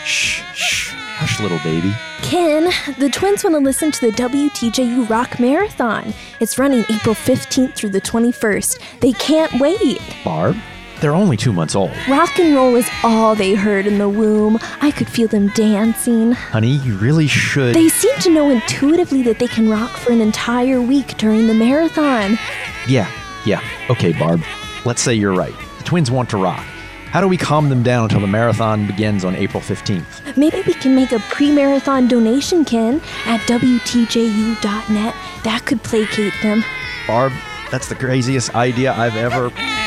Shh. Hush, little baby. Ken, the twins want to listen to the WTJU Rock Marathon. It's running April 15th through the 21st. They can't wait. Barb, they're only 2 months old. Rock and roll is all they heard in the womb. I could feel them dancing. Honey, you really should... They seem to know intuitively that they can rock for an entire week during the marathon. Yeah. Okay, Barb. Let's say you're right. The twins want to rock. How do we calm them down until the marathon begins on April 15th? Maybe we can make a pre-marathon donation, Ken, at WTJU.net. That could placate them. Barb, that's the craziest idea I've ever...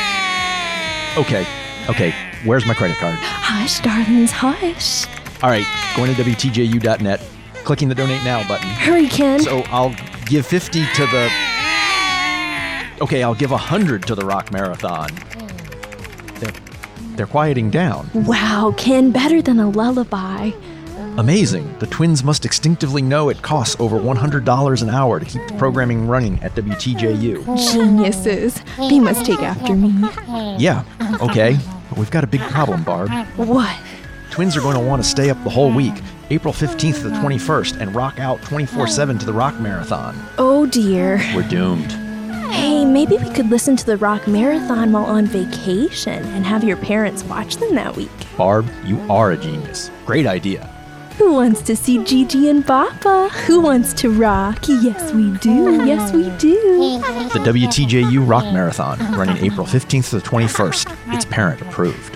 Okay. Where's my credit card? Hush, darlings, hush. All right, going to WTJU.net, clicking the Donate Now button. Hurry, Ken. So I'll give 50 to the... Okay, I'll give 100 to the Rock Marathon. They're quieting down. Wow, Ken, better than a lullaby. Amazing. The twins must instinctively know it costs over $100 an hour to keep the programming running at WTJU. Geniuses. They must take after me. Yeah, okay. But we've got a big problem, Barb. What? Twins are going to want to stay up the whole week, April 15th to the 21st, and rock out 24/7 to the Rock Marathon. Oh, dear. We're doomed. Hey, maybe we could listen to the Rock Marathon while on vacation and have your parents watch them that week. Barb, you are a genius. Great idea. Who wants to see Gigi and Papa? Who wants to rock? Yes, we do. Yes, we do. The WTJU Rock Marathon, running April 15th to the 21st. It's parent approved.